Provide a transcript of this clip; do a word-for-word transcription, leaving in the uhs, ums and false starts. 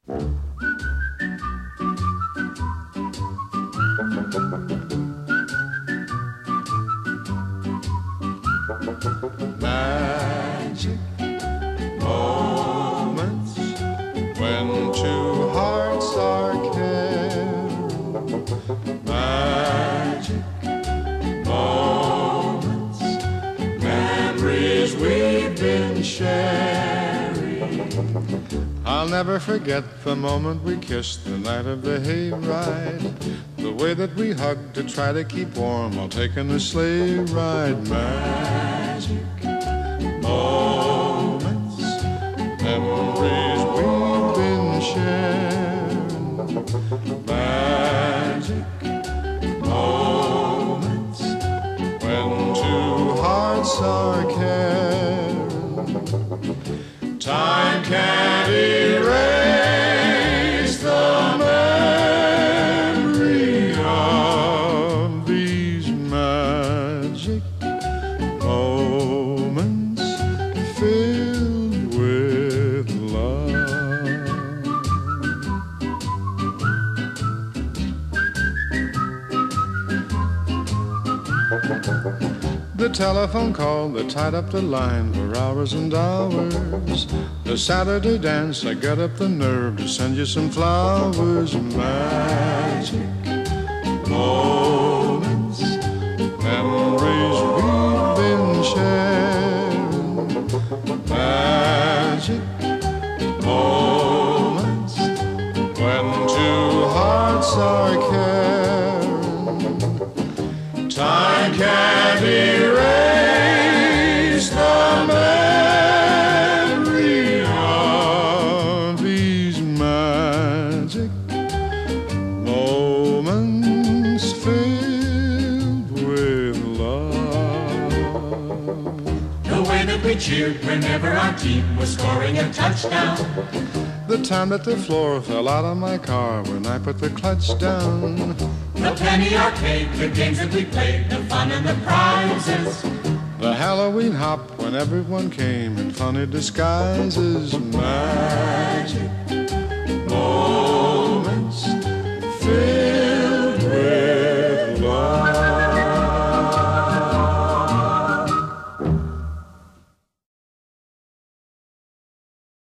Magic moments when two hearts are caring. Magic moments, memories we've been sharing. I'll never forget the moment we kissed the night of the hayride. The way that we hugged to try to keep warm while taking a sleigh ride. Magic moments, memories we've been sharing. Magic moments when two hearts are caring. Time can't erase the memory of these magic moments filled with love. The telephone call that tied up the line for hours and hours. The Saturday dance, I got up the nerve to send you some flowers. Magic moments, memories we've been sharing. Magic moments when two hearts are caring. Time can't erase the memory of these magic moments filled with love. The way that we cheered whenever our team was scoring a touchdown. The time that the floor fell out of my car when I put the clutch down. The penny arcade, the games that we played, the fun and the prizes. The Halloween hop when everyone came in funny disguises. Magic moments.